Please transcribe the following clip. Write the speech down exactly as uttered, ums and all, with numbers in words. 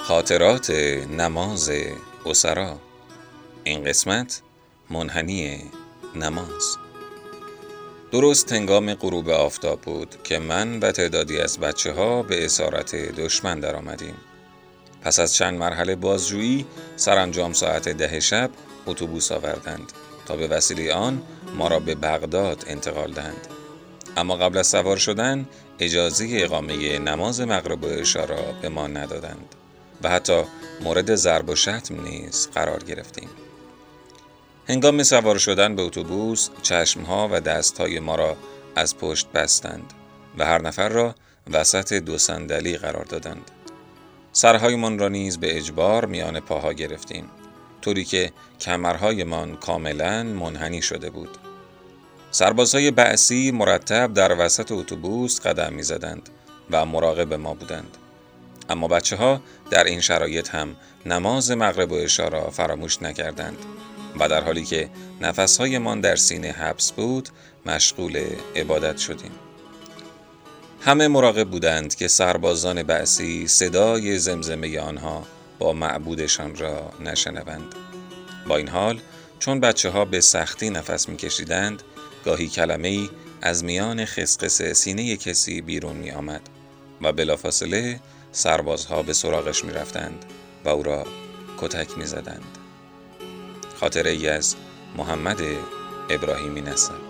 خاطرات نماز اسرا. این قسمت منحنی نماز. درست هنگام غروب آفتاب بود که من و تعدادی از بچه ها به اسارت دشمن در آمدیم. پس از چند مرحله بازجویی سرانجام ساعت ده شب اتوبوس آوردند تا به وسیله آن ما را به بغداد انتقال دهند. اما قبل از سوار شدن اجازه اقامه نماز مغرب و عشا را به ما ندادند و حتی مورد ضرب و شتم نیز قرار گرفتیم. هنگام سوار شدن به اتوبوس چشمها و دستهای ما را از پشت بستند و هر نفر را وسط دو صندلی قرار دادند. سرهایمان را نیز به اجبار میان پاها گرفتیم، طوری که کمرهایمان کاملا منحنی شده بود. سربازهای بعثی مرتب در وسط اتوبوس قدم می‌زدند و مراقب ما بودند. اما بچه ها در این شرایط هم نماز مغرب و عشا را فراموش نکردند و در حالی که نفسهایمان در سینه حبس بود مشغول عبادت شدیم. همه مراقب بودند که سربازان بعثی صدای زمزمه آنها با معبودشان را نشنوند. با این حال چون بچه ها به سختی نفس می‌کشیدند، گاهی کلمه‌ای از میان خسخس سینه کسی بیرون می آمد و بلافاصله سربازها به سراغش می رفتند و او را کتک می زدند. خاطره ای از محمد ابراهیمی نسب.